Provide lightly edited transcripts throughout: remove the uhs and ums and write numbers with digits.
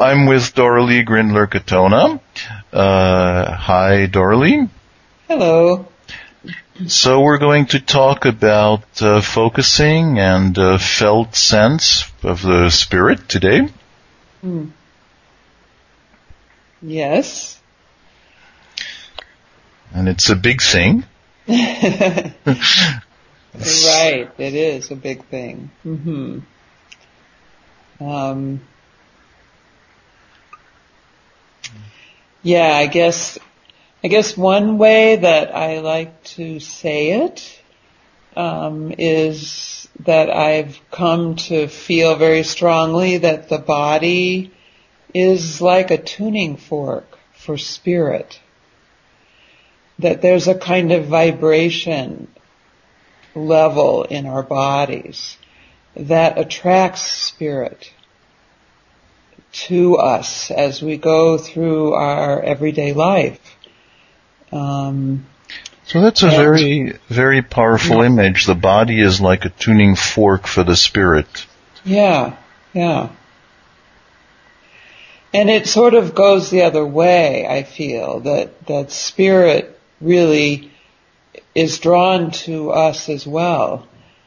I'm with Doralee Grindler-Katona. Hi, Doralee. Hello. So we're going to talk about focusing and felt sense of the spirit today. Yes. And it's a big thing. Right, it is a big thing. Mm-hmm. Yeah, I guess one way that I like to say it is that I've come to feel very strongly that the body is like a tuning fork for spirit. That there's a kind of vibration level in our bodies that attracts spirit to us as we go through our everyday life. So that's a very, very powerful image. The body is like a tuning fork for the spirit. Yeah. And it sort of goes the other way, I feel, that spirit really is drawn to us as well.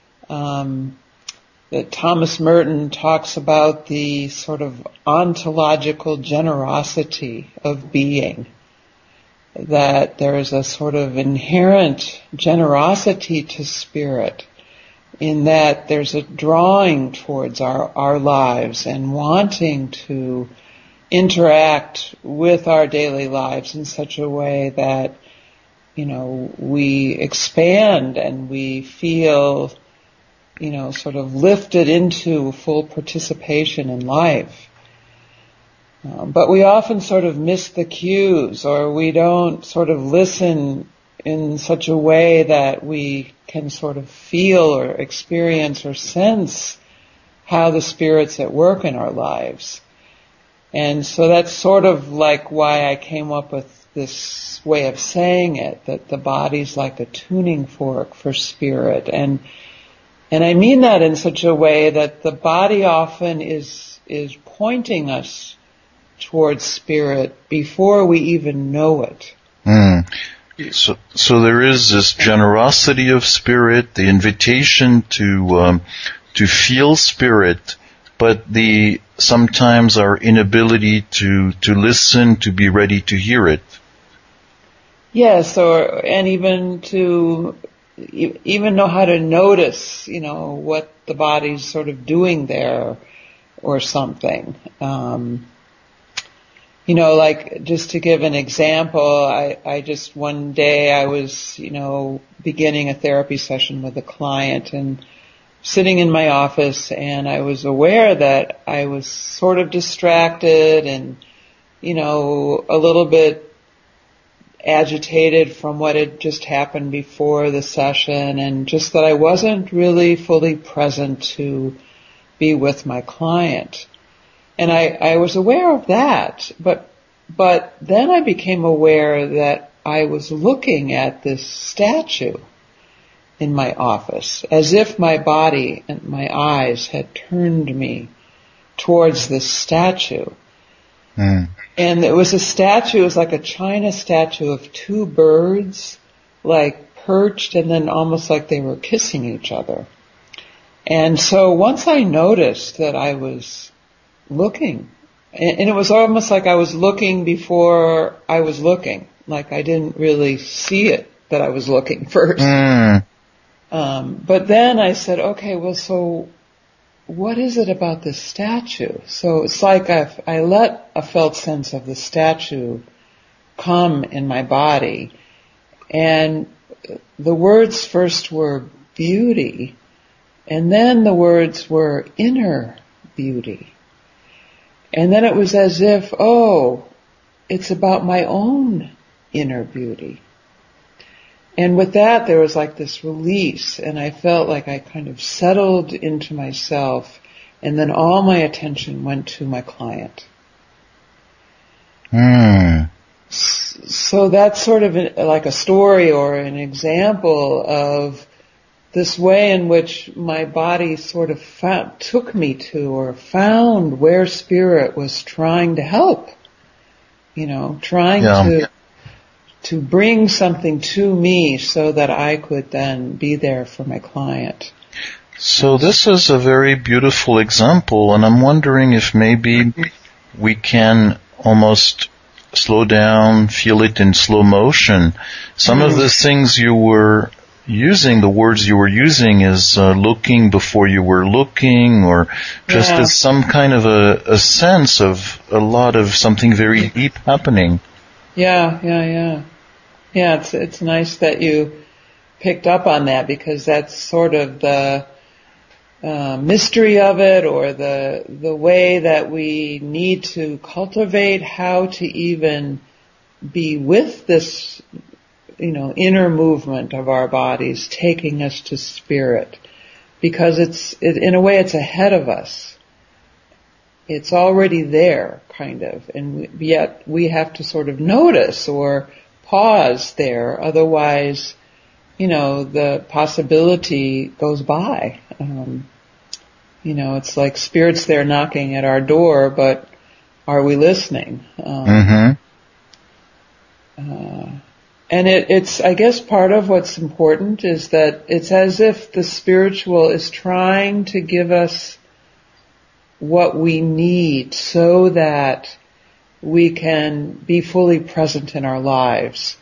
That Thomas Merton talks about the sort of ontological generosity of being. That there is a sort of inherent generosity to spirit in that there's a drawing towards our lives and wanting to interact with our daily lives in such a way that, we expand and we feel, sort of lifted into full participation in life. But we often sort of miss the cues, or we don't sort of listen in such a way that we can sort of feel or experience or sense how the Spirit's at work in our lives. And so that's sort of like why I came up with this way of saying it, that the body's like a tuning fork for Spirit. And I mean that in such a way that the body often is pointing us towards Spirit before we even know it. So there is this generosity of Spirit, the invitation to feel Spirit, but sometimes our inability to listen, to be ready to hear it. Yes, and even to even know how to notice, what the body's sort of doing there or something. Like just to give an example, I just one day I was, beginning a therapy session with a client and sitting in my office, and I was aware that I was sort of distracted and, a little bit agitated from what had just happened before the session, and just that I wasn't really fully present to be with my client. And I was aware of that, but then I became aware that I was looking at this statue in my office, as if my body and my eyes had turned me towards this statue. And it was it was like a china statue of two birds, like perched and then almost like they were kissing each other. And so once I noticed that I was looking, and it was almost like I was looking before I was looking, like I didn't really see it that I was looking first. But then I said, okay, well, so what is it about this statue? So it's like I let a felt sense of the statue come in my body, and the words first were beauty, and then the words were inner beauty. And then it was as if, it's about my own inner beauty. And with that, there was like this release, and I felt like I kind of settled into myself, and then all my attention went to my client. So that's sort of like a story or an example of this way in which my body sort of took me to or found where spirit was trying to help, trying to bring something to me so that I could then be there for my client. So this is a very beautiful example, and I'm wondering if maybe we can almost slow down, feel it in slow motion. Some of the things you were using, the words you were using is looking before you were looking, or just as some kind of a sense of a lot of something very deep happening. Yeah, it's nice that you picked up on that, because that's sort of the mystery of it, or the way that we need to cultivate how to even be with this, inner movement of our bodies taking us to spirit, because in a way it's ahead of us. It's already there, kind of, and yet we have to sort of notice or pause there, otherwise, the possibility goes by. It's like spirit's there knocking at our door, but are we listening? And it's, I guess, part of what's important is that it's as if the spiritual is trying to give us what we need so that we can be fully present in our lives.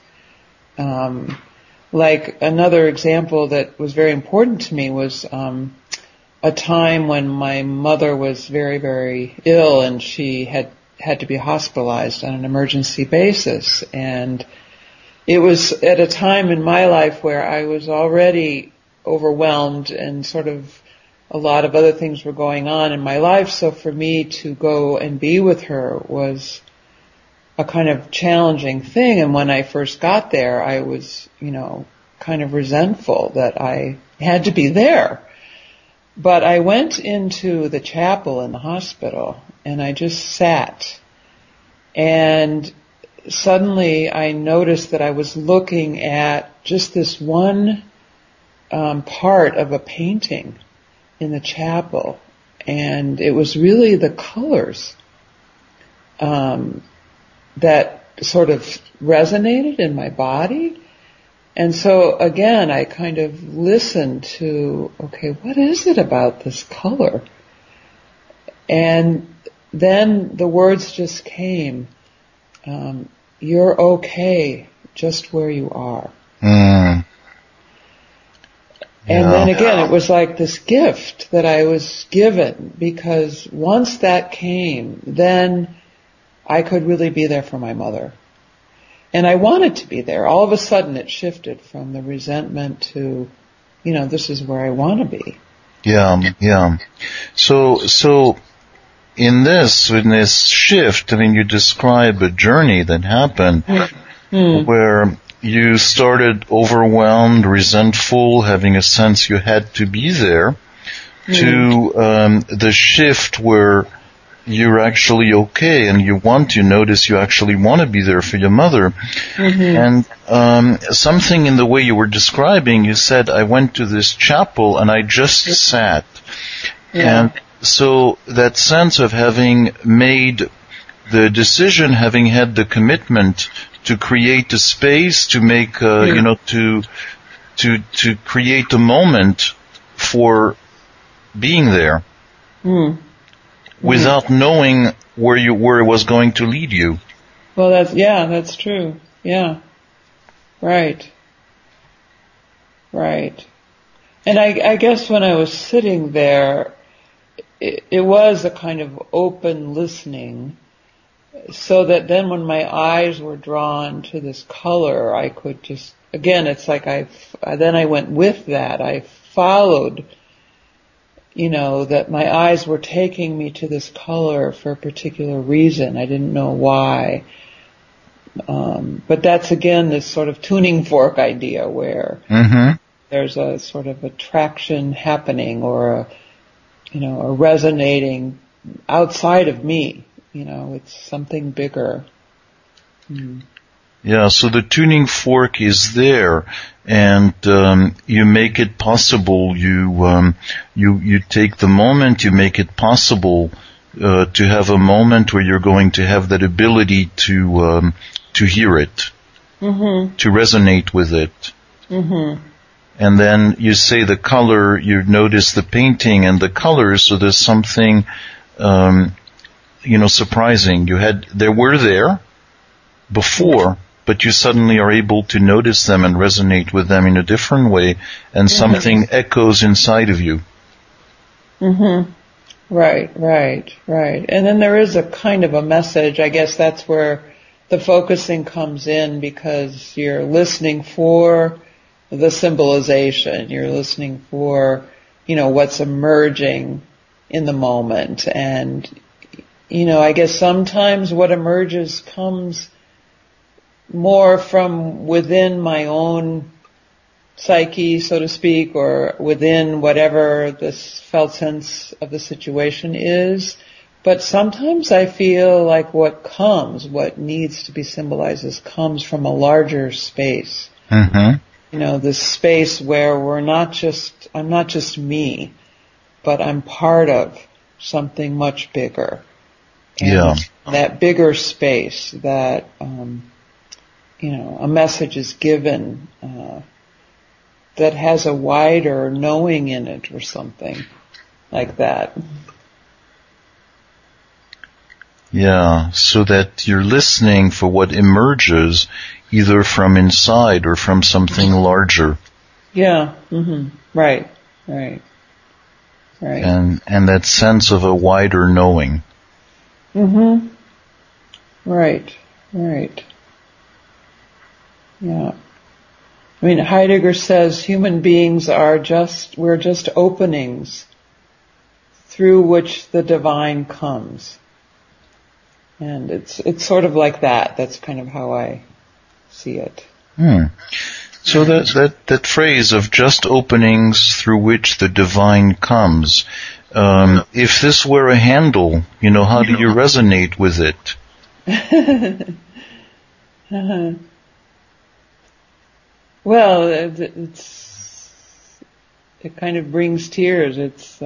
Like another example that was very important to me was a time when my mother was very, very ill, and she had to be hospitalized on an emergency basis. And it was at a time in my life where I was already overwhelmed, and sort of a lot of other things were going on in my life. So for me to go and be with her was a kind of challenging thing. And when I first got there, I was, kind of resentful that I had to be there. But I went into the chapel in the hospital, and I just sat. And suddenly I noticed that I was looking at just this one part of a painting in the chapel. And it was really the colors that sort of resonated in my body. And so again, I kind of listened to, okay, what is it about this color? And then the words just came, you're okay just where you are. And then again, it was like this gift that I was given, because once that came, then I could really be there for my mother. And I wanted to be there. All of a sudden it shifted from the resentment to, this is where I want to be. Yeah. So in this shift, you describe a journey that happened where you started overwhelmed, resentful, having a sense you had to be there, to the shift where you're actually okay and you notice you actually want to be there for your mother. And something in the way you were describing, you said, I went to this chapel and I just sat. And so that sense of having made the decision, having had the commitment to create a space, to make, to create a moment for being there. Without knowing where it was going to lead you. Well, that's true. Yeah. Right. And I guess when I was sitting there, it was a kind of open listening, so that then when my eyes were drawn to this color, I could just, again, it's like then I went with that. I followed, that my eyes were taking me to this color for a particular reason. I didn't know why. But that's again this sort of tuning fork idea where there's a sort of attraction happening, or a resonating outside of me. It's something bigger. Yeah, so the tuning fork is there, and you make it possible. You take the moment, you make it possible to have a moment where you're going to have that ability to hear it, to resonate with it. And then you say the color, you notice the painting and the colors, so there's something, surprising. They were there before, but you suddenly are able to notice them and resonate with them in a different way, and something echoes inside of you. Right. And then there is a kind of a message. I guess that's where the focusing comes in, because you're listening for the symbolization. You're listening for, what's emerging in the moment. And, I guess sometimes what emerges comes more from within my own psyche, so to speak, or within whatever this felt sense of the situation is. But sometimes I feel like what needs to be symbolized comes from a larger space. This space where I'm not just me, but I'm part of something much bigger. And that bigger space that, a message is given, that has a wider knowing in it or something like that. Yeah, so that you're listening for what emerges either from inside or from something larger. Yeah, right. And that sense of a wider knowing. Right. Yeah. I mean, Heidegger says human beings we're just openings through which the divine comes. And it's sort of like that. That's kind of how I see it. So that phrase of just openings through which the divine comes, if this were a handle, how do you resonate with it? Well, it kind of brings tears. It's,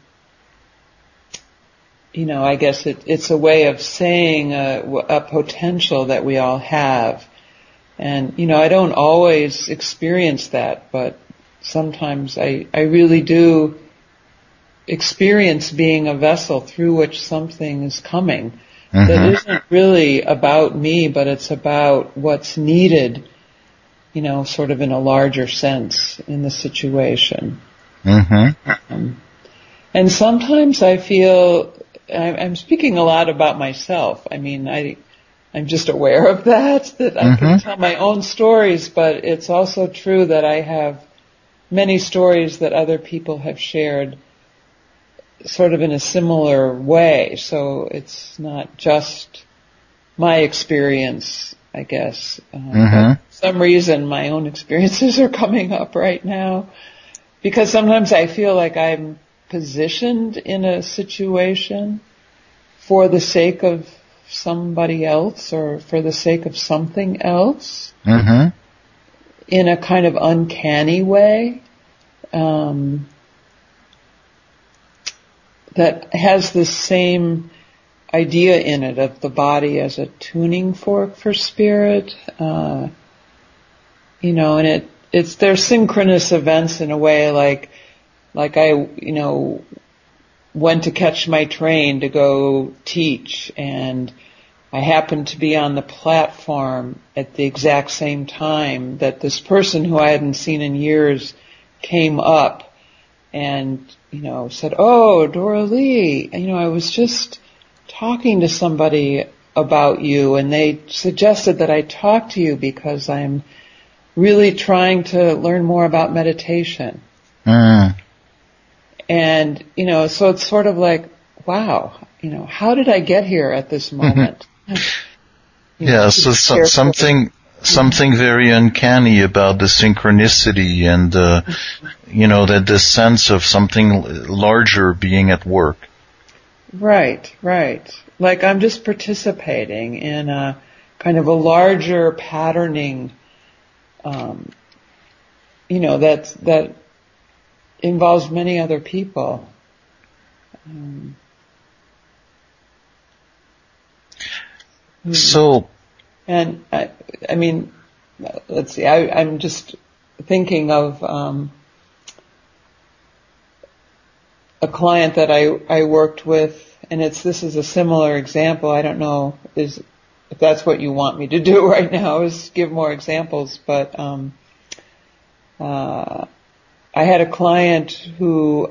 I guess it's a way of saying a potential that we all have. And, I don't always experience that, but sometimes I really do experience being a vessel through which something is coming that isn't really about me, but it's about what's needed, sort of in a larger sense in the situation. And sometimes I feel, I'm speaking a lot about myself. I mean, I'm just aware of that I can tell my own stories, but it's also true that I have many stories that other people have shared sort of in a similar way. So it's not just my experience, I guess. But for some reason, my own experiences are coming up right now, because sometimes I feel like I'm positioned in a situation for the sake of somebody else or for the sake of something else in a kind of uncanny way that has the same idea in it of the body as a tuning fork for spirit, and there's synchronous events in a way, like I, went to catch my train to go teach, and I happened to be on the platform at the exact same time that this person who I hadn't seen in years came up and, said, "Oh, Dora Lee, I was just talking to somebody about you, and they suggested that I talk to you because I'm really trying to learn more about meditation." And, so it's sort of like, wow, how did I get here at this moment? So something very uncanny about the synchronicity and, that the sense of something larger being at work. Right. Like I'm just participating in a kind of a larger patterning, that involves many other people. So, and I mean, let's see. I'm just thinking of a client that I worked with, and this is a similar example. I don't know if that's what you want me to do right now, is give more examples. But I had a client who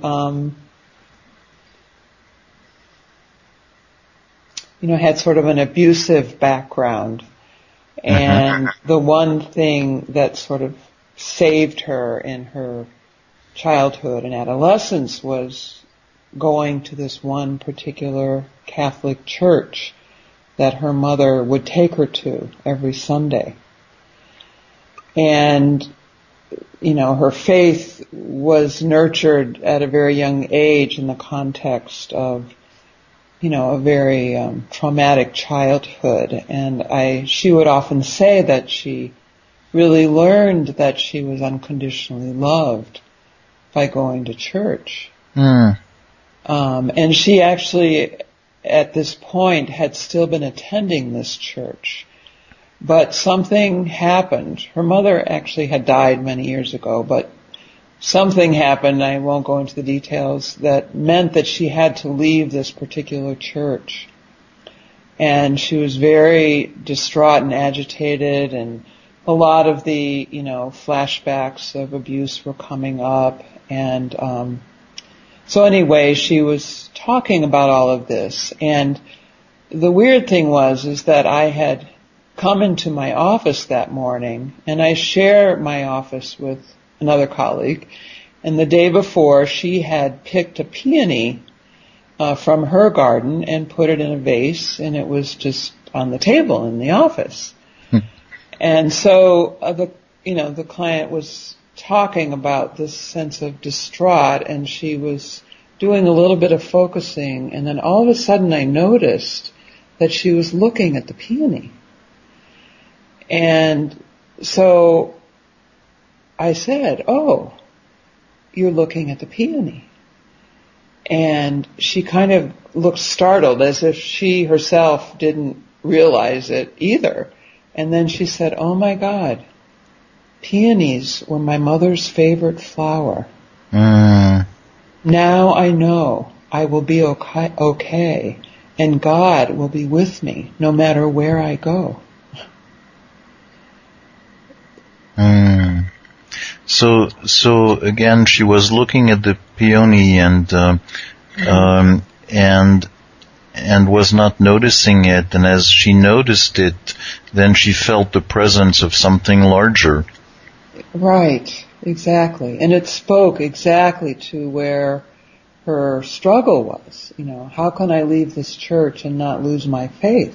had sort of an abusive background. And the one thing that sort of saved her in her childhood and adolescence was going to this one particular Catholic church that her mother would take her to every Sunday. And, her faith was nurtured at a very young age in the context of a very traumatic childhood, and she would often say that she really learned that she was unconditionally loved by going to church. And she actually, at this point, had still been attending this church, but something happened. Her mother actually had died many years ago, but something happened, I won't go into the details, that meant that she had to leave this particular church. And she was very distraught and agitated, and a lot of the, flashbacks of abuse were coming up. And so anyway, she was talking about all of this. And the weird thing is that I had come into my office that morning, and I share my office with another colleague, and the day before she had picked a peony from her garden and put it in a vase, and it was just on the table in the office. And so the client was talking about this sense of distraught, and she was doing a little bit of focusing, and then all of a sudden I noticed that she was looking at the peony. And so I said, "Oh, you're looking at the peony." And she kind of looked startled, as if she herself didn't realize it either. And then she said, "Oh my God, peonies were my mother's favorite flower. Now I know I will be okay, and God will be with me no matter where I go." So again, she was looking at the peony and was not noticing it. And as she noticed it, then she felt the presence of something larger. Right, exactly. And it spoke exactly to where her struggle was. How can I leave this church and not lose my faith?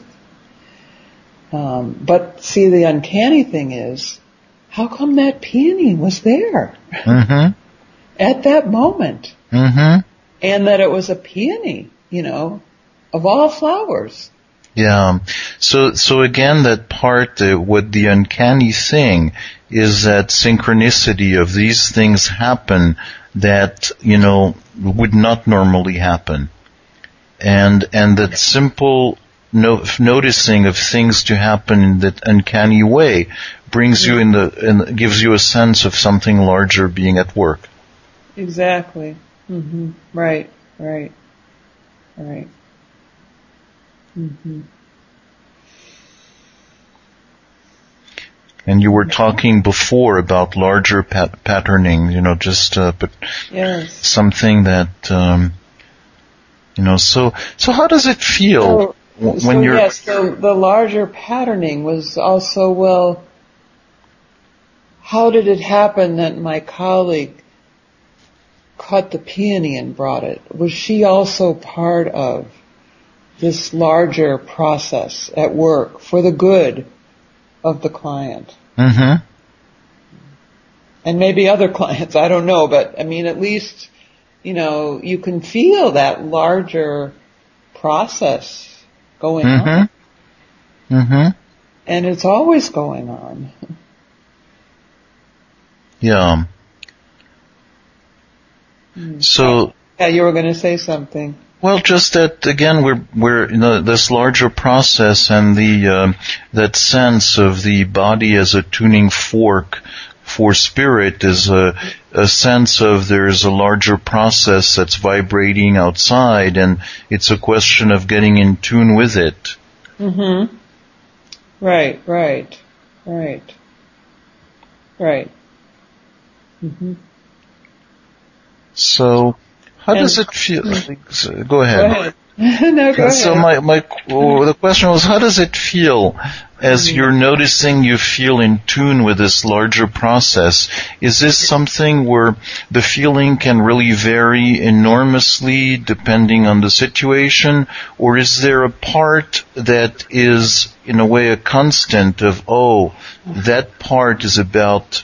But see, the uncanny thing is, how come that peony was there at that moment? And that it was a peony, of all flowers. Yeah. So again, that part, what the uncanny thing is, that synchronicity of these things happen that, would not normally happen. And that simple noticing of things to happen in that uncanny way brings you gives you a sense of something larger being at work. Exactly. Right. And you were talking before about larger patterning, but yes. Something that, so how does it feel when you're... Yes, the larger patterning was also, how did it happen that my colleague cut the peony and brought it? Was she also part of this larger process at work for the good of the client? And maybe other clients, I don't know, but at least, you can feel that larger process going on. And it's always going on. Yeah. So. Yeah, you were going to say something. Well, just that again, we're this larger process and that sense of the body as a tuning fork for spirit is a sense of there's a larger process that's vibrating outside, and it's a question of getting in tune with it. Mm-hmm. Right. Mm-hmm. So, how does it feel? Go ahead. No, go ahead. So the question was, how does it feel as you're noticing you feel in tune with this larger process? Is this something where the feeling can really vary enormously depending on the situation? Or is there a part that is, in a way, a constant of, that part is about,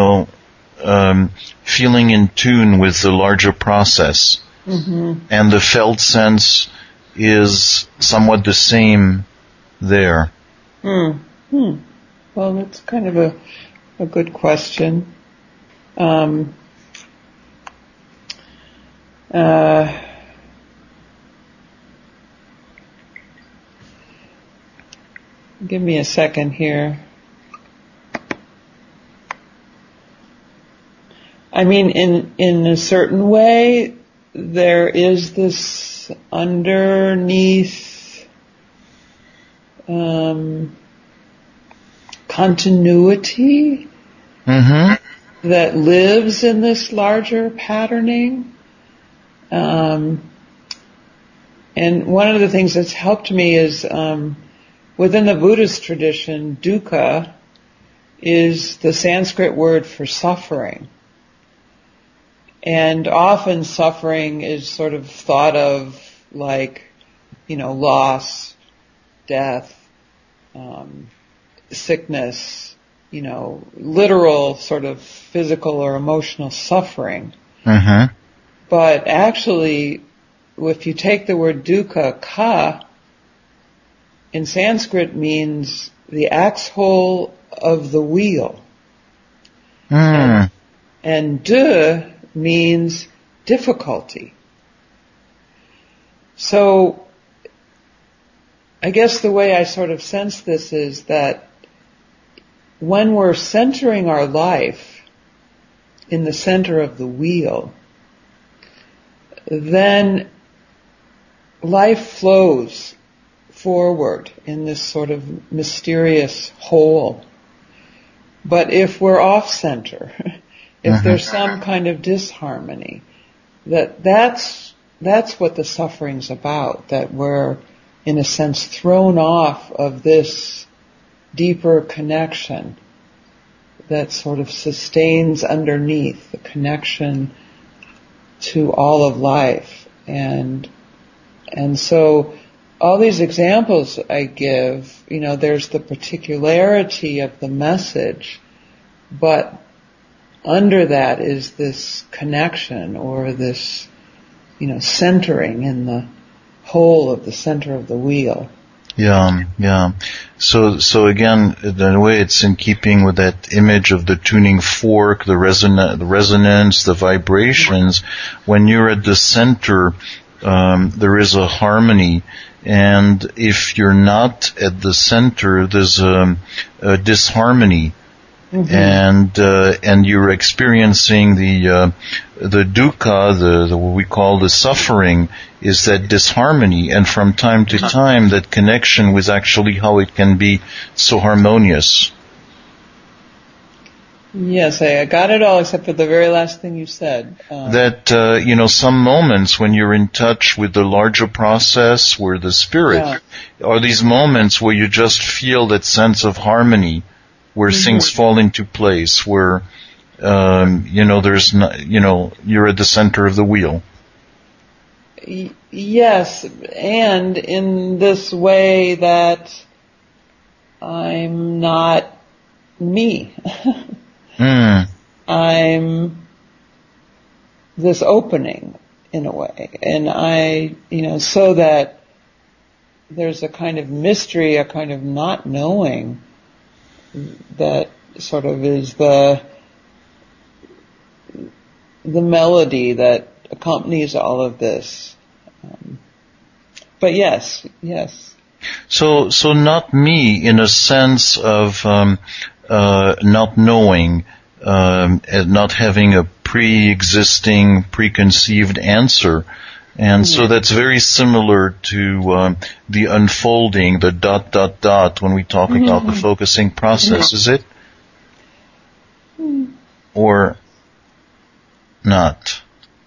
feeling in tune with the larger process? Mm-hmm. And the felt sense is somewhat the same there. Well, that's kind of a good question. Give me a second here. I mean, in a certain way, there is this underneath continuity that lives in this larger patterning. And one of the things that's helped me is within the Buddhist tradition, dukkha is the Sanskrit word for suffering. And often suffering is sort of thought of like, loss, death, sickness, literal sort of physical or emotional suffering. Mm-hmm. But actually, if you take the word dukkha, ka, in Sanskrit means the axe hole of the wheel. And du means difficulty. So, I guess the way I sort of sense this is that when we're centering our life in the center of the wheel, then life flows forward in this sort of mysterious whole. But if we're off center, if there's some kind of disharmony, that's what the suffering's about, that we're, in a sense, thrown off of this deeper connection that sort of sustains underneath the connection to all of life. And so all these examples I give, there's the particularity of the message, but under that is this connection or this, centering in the whole of the center of the wheel. Yeah. So again, in a way, it's in keeping with that image of the tuning fork, the resonance, the vibrations. When you're at the center, there is a harmony. And if you're not at the center, there's a disharmony. And you're experiencing the dukkha, the what we call the suffering, is that disharmony, and from time to time that connection with actually how it can be so harmonious. Yes, I got it all except for the very last thing you said. Some moments when you're in touch with the larger process, where the spirit, are these moments where you just feel that sense of harmony, where things fall into place, where, there's not, you're at the center of the wheel. Yes, and in this way that I'm not me. I'm this opening in a way, and so that there's a kind of mystery, a kind of not knowing that sort of is the melody that accompanies all of this. But yes. So not me in a sense of not knowing, and not having a pre-existing, preconceived answer. And so that's very similar to the unfolding, the ... when we talk about the focusing process, is it? Or not?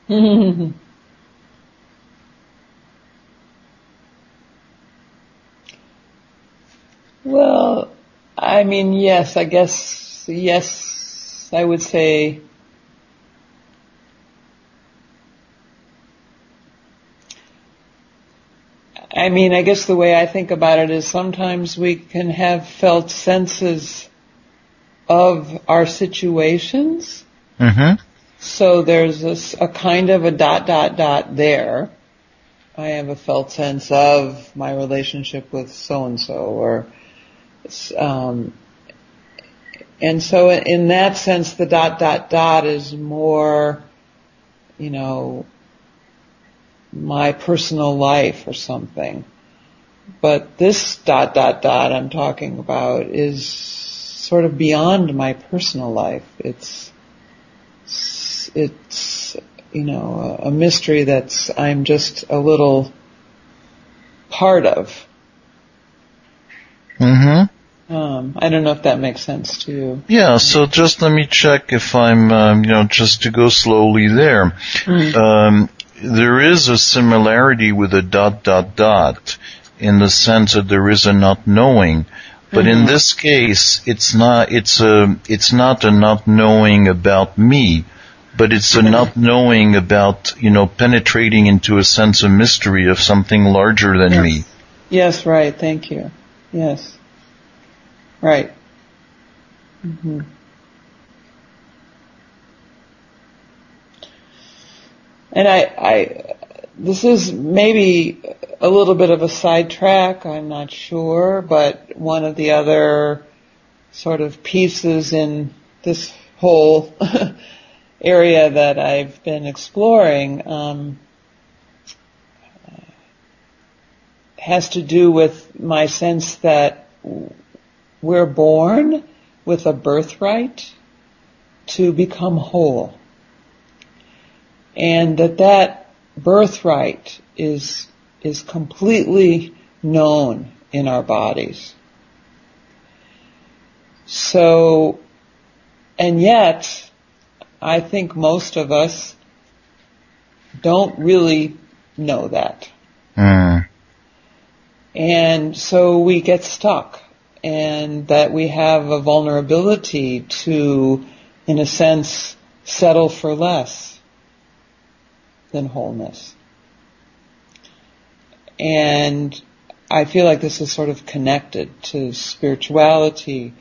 Well, I mean, yes, I guess, yes, I would say, I mean, I guess the way I think about it is sometimes we can have felt senses of our situations. Mm-hmm. So there's a kind of a ... there. I have a felt sense of my relationship with so-and-so, or, and so in that sense, the ... is more, my personal life or something. But this ... I'm talking about is sort of beyond my personal life. It's a mystery that's I'm just a little part of. Mm-hmm. I don't know if that makes sense to you. Yeah, so just let me check if I'm, just to go slowly there. There is a similarity with a ... in the sense that there is a not knowing. But in this case, it's not a not knowing about me, but it's a not knowing about, penetrating into a sense of mystery of something larger than me. Yes, right. Thank you. Yes. Right. Mm-hmm. And this is maybe a little bit of a sidetrack, I'm not sure, but one of the other sort of pieces in this whole area that I've been exploring has to do with my sense that we're born with a birthright to become whole. And that birthright is completely known in our bodies. So, and yet, I think most of us don't really know that. And so we get stuck, and that we have a vulnerability to, in a sense, settle for less than wholeness. And I feel like this is sort of connected to spirituality,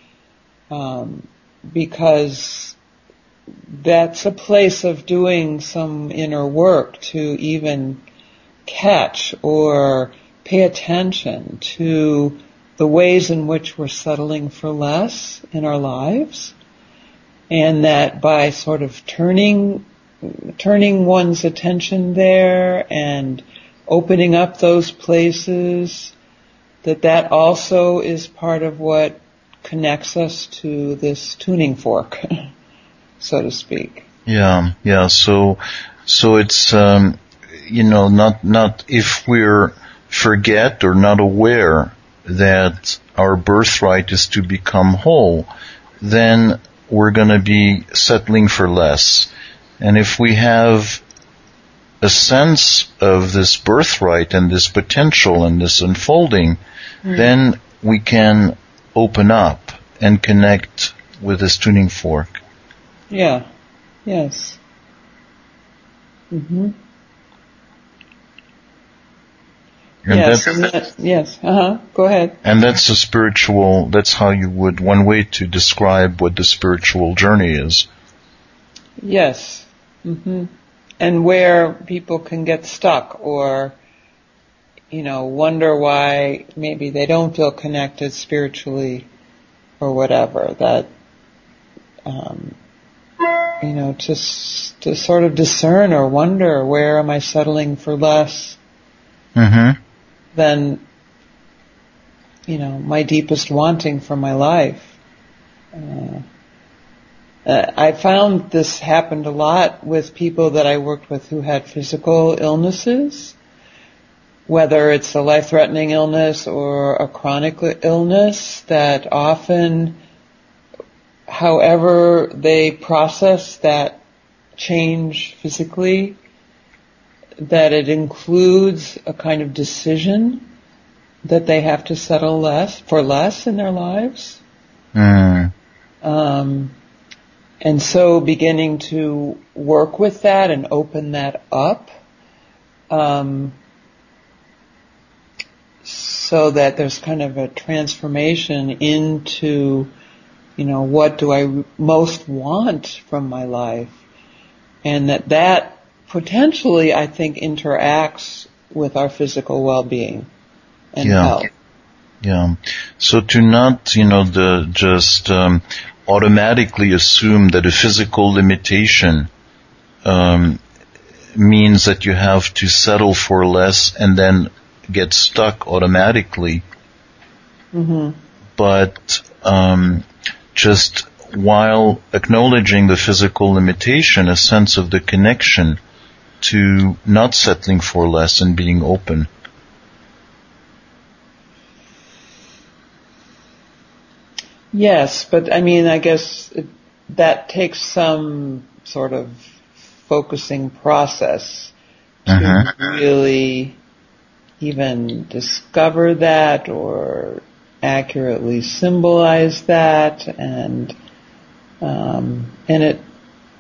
because that's a place of doing some inner work to even catch or pay attention to the ways in which we're settling for less in our lives, and that by sort of turning one's attention there and opening up those places, that also is part of what connects us to this tuning fork, so to speak. Yeah. So it's, not if we're forget or not aware that our birthright is to become whole, then we're going to be settling for less. And if we have a sense of this birthright and this potential and this unfolding, then we can open up and connect with this tuning fork. Yeah. Yes. Mm-hmm. Yes. Go ahead. And that's how you would, one way to describe what the spiritual journey is. Yes. Mm-hmm. And where people can get stuck, or wonder why maybe they don't feel connected spiritually or whatever. That, to sort of discern or wonder, where am I settling for less than, my deepest wanting for my life. I found this happened a lot with people that I worked with who had physical illnesses, whether it's a life-threatening illness or a chronic illness, that often, however they process that change physically, that it includes a kind of decision that they have to settle for less in their lives. And so beginning to work with that and open that up, so that there's kind of a transformation into, what do I most want from my life? And that potentially, I think, interacts with our physical well-being and health. Yeah. So to not, just automatically assume that a physical limitation means that you have to settle for less and then get stuck automatically. But just while acknowledging the physical limitation, a sense of the connection to not settling for less and being open. Yes, but I guess that takes some sort of focusing process to really even discover that or accurately symbolize that, and it,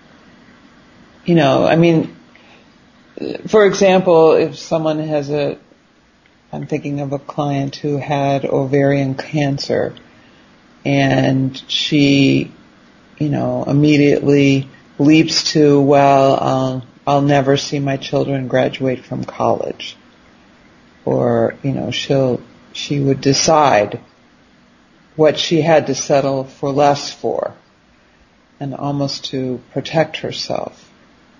for example, if someone has I'm thinking of a client who had ovarian cancer, and she, immediately leaps to, well, I'll never see my children graduate from college. Or, she would decide what she had to settle for less for, and almost to protect herself.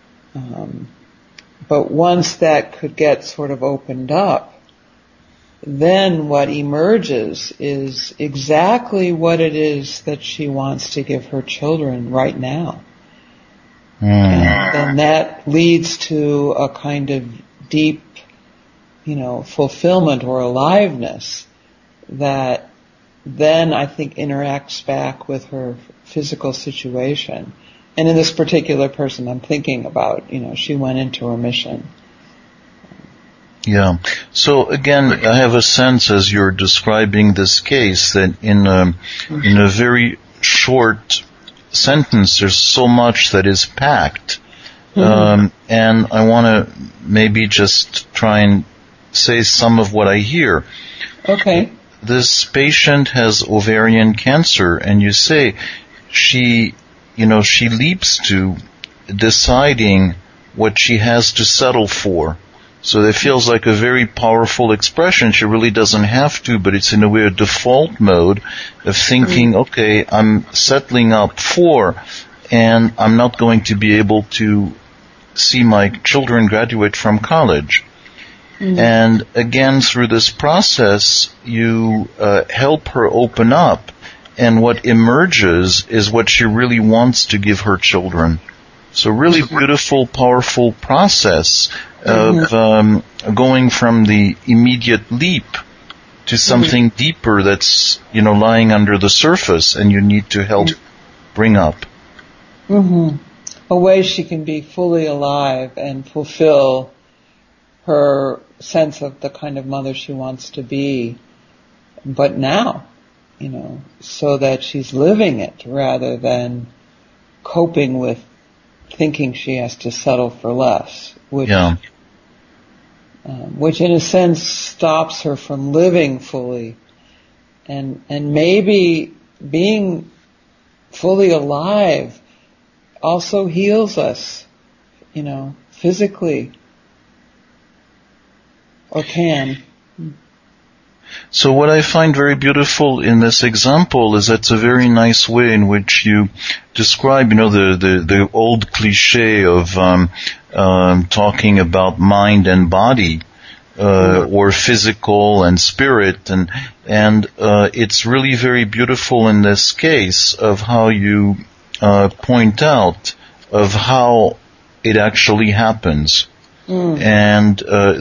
But once that could get sort of opened up, then what emerges is exactly what it is that she wants to give her children right now. And then that leads to a kind of deep, fulfillment or aliveness that then I think interacts back with her physical situation. And in this particular person I'm thinking about, she went into remission. Yeah. So again, I have a sense as you're describing this case that in a very short sentence, there's so much that is packed. And I want to maybe just try and say some of what I hear. Okay. This patient has ovarian cancer, and you say she leaps to deciding what she has to settle for. So it feels like a very powerful expression. She really doesn't have to, but it's in a way a default mode of thinking, okay, I'm settling up for, and I'm not going to be able to see my children graduate from college. And again, through this process, you help her open up, and what emerges is what she really wants to give her children. So really beautiful, powerful process of going from the immediate leap to something deeper that's, lying under the surface and you need to help bring up. A way she can be fully alive and fulfill her sense of the kind of mother she wants to be, but now, so that she's living it rather than coping with thinking she has to settle for less, which in a sense stops her from living fully, and maybe being fully alive also heals us, physically, or can. So what I find very beautiful in this example is that's a very nice way in which you describe, the old cliche of talking about mind and body, or physical and spirit, and it's really very beautiful in this case of how you point out of how it actually happens, and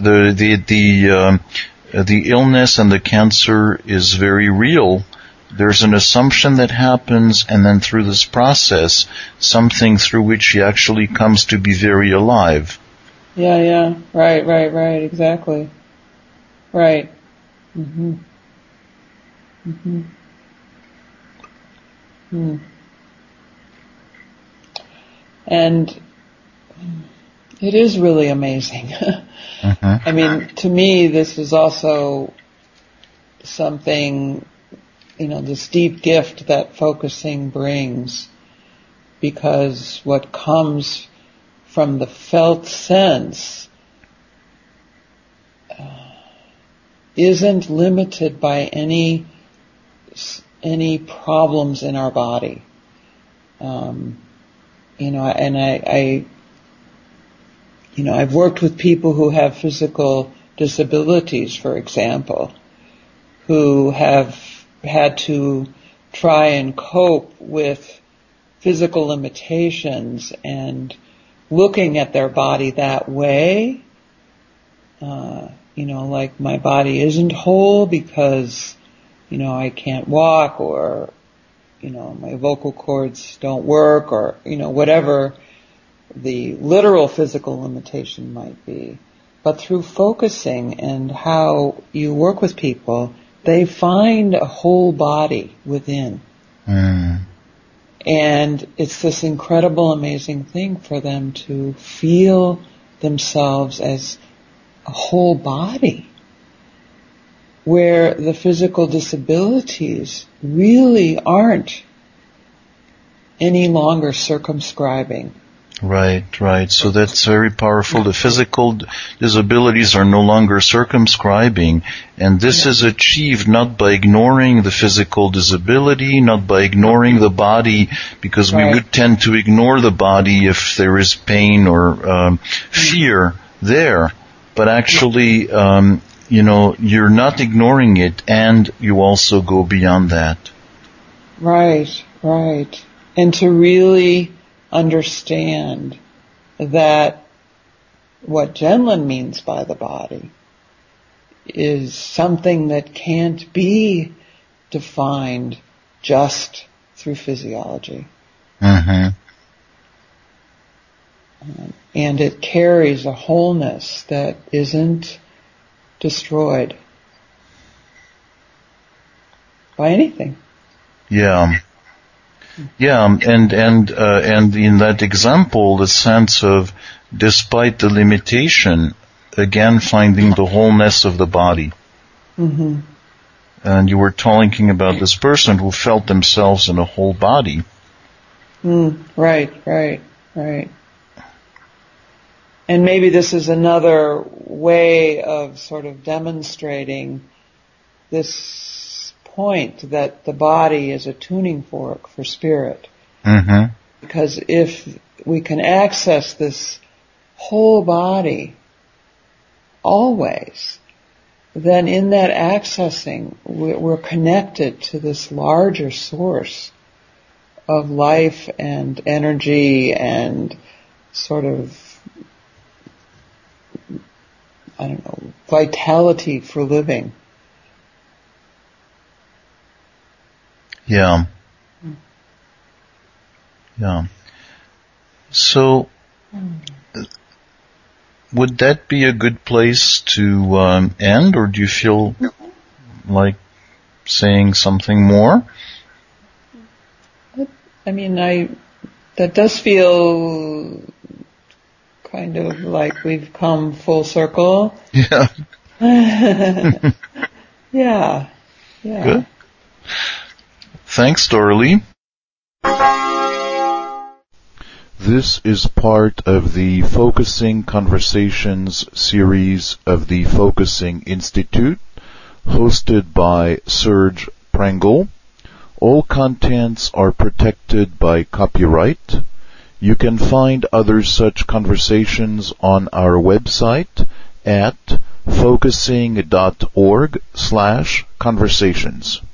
the illness and the cancer is very real. There's an assumption that happens, and then through this process, something through which he actually comes to be very alive. Yeah. Right. Exactly. Right. Mm-hmm. And it is really amazing. I mean, to me, this is also something, this deep gift that focusing brings, because what comes from the felt sense isn't limited by any problems in our body. I've worked with people who have physical disabilities, for example, who have had to try and cope with physical limitations, and looking at their body that way, like my body isn't whole because, I can't walk, or, my vocal cords don't work, or, whatever the literal physical limitation might be. But through focusing and how you work with people, they find a whole body within. And it's this incredible, amazing thing for them to feel themselves as a whole body, where the physical disabilities really aren't any longer circumscribing. Right. So that's very powerful. The physical disabilities are no longer circumscribing, and this is achieved not by ignoring the physical disability, not by ignoring the body, because we would tend to ignore the body if there is pain or fear there, but actually, you're not ignoring it, and you also go beyond that. Right. And to really understand that what Genlin means by the body is something that can't be defined just through physiology. And it carries a wholeness that isn't destroyed by anything. Yeah, and in that example, the sense of, despite the limitation, again finding the wholeness of the body. And you were talking about this person who felt themselves in a whole body. Right. And maybe this is another way of sort of demonstrating this point that the body is a tuning fork for spirit. Because if we can access this whole body always, then in that accessing, we're connected to this larger source of life and energy and sort of, vitality for living. Yeah. So, would that be a good place to end, or do you feel like saying something more? That does feel kind of like we've come full circle. Yeah. Yeah. Good. Thanks, Dorley. This is part of the Focusing Conversations series of the Focusing Institute. hosted by Serge Prangle. All contents are protected by copyright. You can find other such conversations on our website at focusing.org/conversations.